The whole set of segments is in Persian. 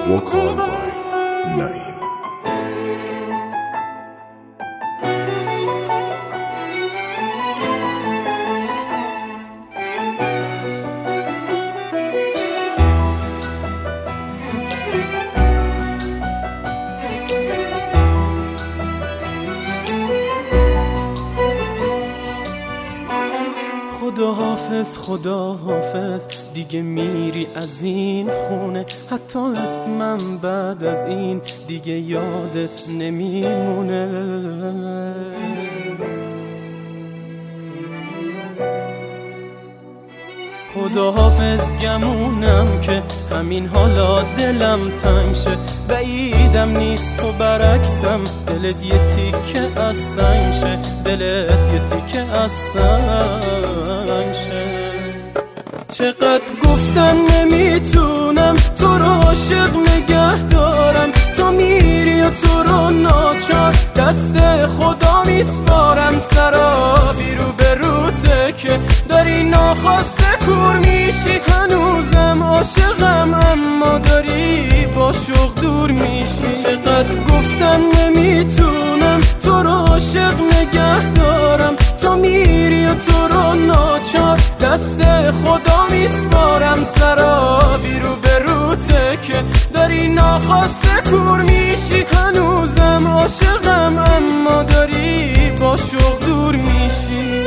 vocal by Naeem. خداحافظ خداحافظ دیگه میری از این خونه، حتی اسمم بعد از این دیگه یادت نمیمونه. خداحافظ گمونم که همین حالا دلم تنگ شه، بعیدم نیست تو برعکسم دلت یه تیکه از سنگ شه، دلت یه تیکه از سنگ شه. چقدر گفتم نمیتونم تو رو عاشق نگه دارم، تو میری و تو رو ناچار دست خدا میسپارم. سرابی رو به روته که داری ناخواسته کور میشی، هنوزم عاشقم اما داری با شوق دور میشی. چقدر گفتم نمیتونم تو رو عاشق نگه دارم، تو میری و تو رو ناچار دست خدا میسپارم. سرابی رو به روته که داری ناخواسته کور میشی، هنوزم عاشقم اما داری با شوق دور میشی.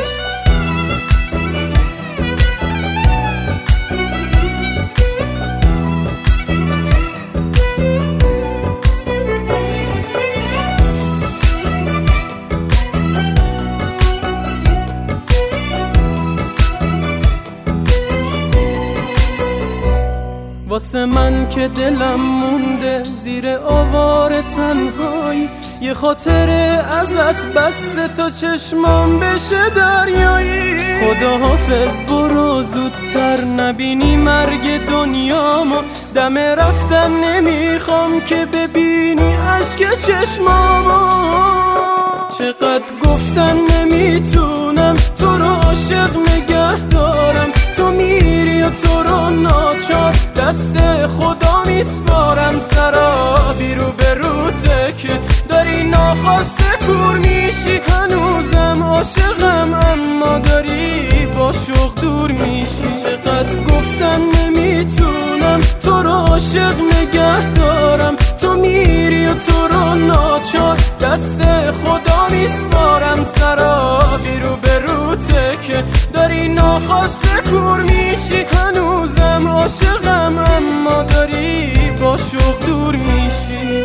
واسه من که دلم مونده زیر آوار تنهایی، یه خاطره ازت بس تا چشمام بشه دریایی. خداحافظ برو زودتر نبینی مرگ دنیامو، دم رفتن نمیخوام که ببینی عشق چشمامو. چقدر گفتن نمیتونم تو رو عاشق نگه دارم، تو میری و تو رو ناچار دست خدا میسپارم. سرابی رو به روته که داری ناخواسته کور میشی، هنوزم عاشقم اما داری با شوق دور میشی. چقدر گفتم نمیتونم تو رو عاشق نگه دارم، تو میری و تو رو ناچار دست خدا میسپارم. سرابی رو به روته که داری ناخواسته کور میشی، هنوزم عاشقم اما داری با شوق دور میشی.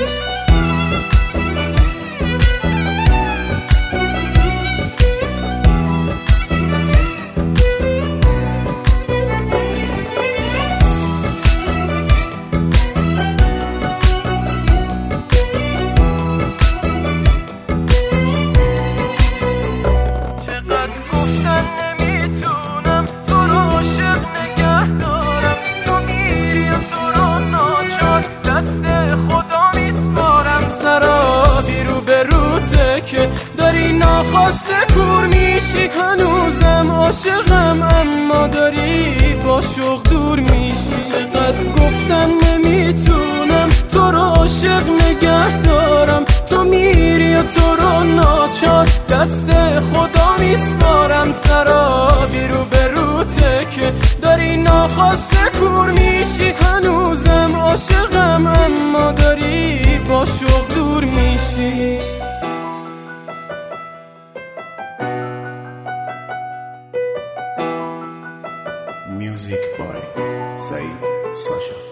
سرابی رو به روته که داری ناخواسته کور میشی، هنوزم عاشقم اما داری با شوق دور میشی. چقدر گفتم نمیتونم تو رو عاشق نگه دارم، تو میری و تو رو ناچار دست خدا میسپارم. سرابی رو به روته که داری ناخواسته کور میشی، هنوزم عاشقم اما داری با شوق دور میشی. Music by Said Sasha.